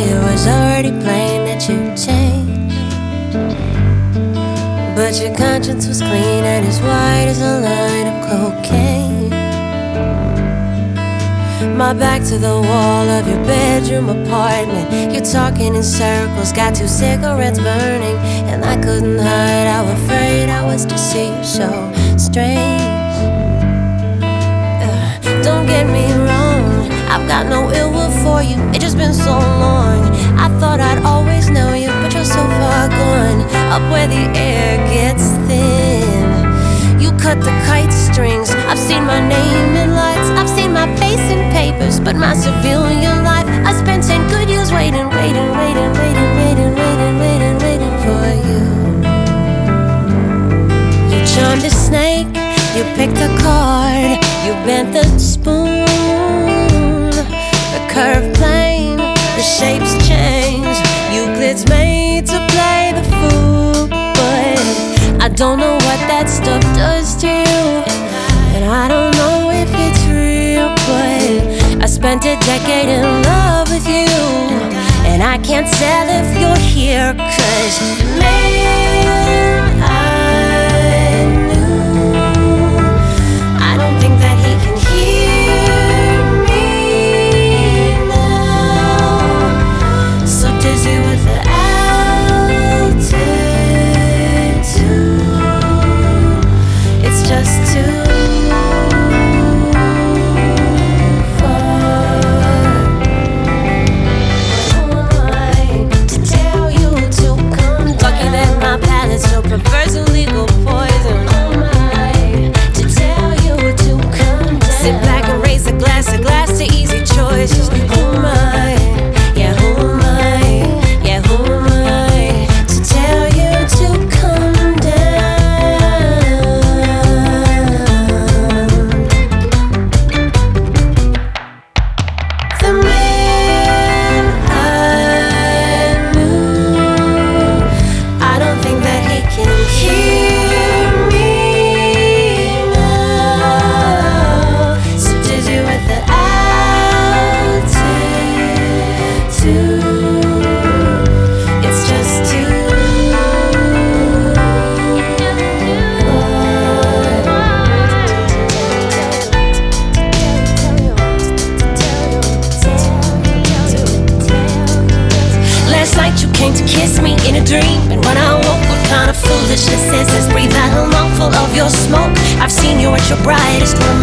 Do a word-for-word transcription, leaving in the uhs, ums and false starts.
it was already plain that you changed, but your conscience was clean and as white as a line of cocaine. My back to the wall of your bedroom apartment, you're talking in circles, got two cigarettes burning, and I couldn't hide how afraid I was to see you so strange. uh, Don't get me wrong, I've got no ill will for you, it's just been so long. I thought I'd always know you, but you're so far gone, up where the air gets thin. You cut the kite strings, I've seen my name in lights, I've seen my face in papers, but my civilian life I spent ten good years waiting, waiting, waiting, waiting, waiting, waiting, waiting, waiting for you. You charmed a snake, you picked a card, you bent the spoon. The curved plane, the shapes change, Euclid's made to play the fool, but I don't know what that stuff does to you, and I don't know if it's real, but I spent a decade in love with you, and I can't tell if you're here, 'cause man, I knew, I don't think that he can hear me now, so dizzy with the altitude, it's just too so perverse illegal poison. Oh my, to tell you to come down. Sit back and raise a glass, a glass to easy choices. Oh my, yeah, who am I? Yeah, who am I? To tell you to come down. The man I knew, I don't think that can hear me now, so dizzy with the altitude, it's just too Last night you came to kiss me in a dream, and when I woke, what kind of foolishness is this? Breathe out a lungful of your smoke. I've seen you at your brightest when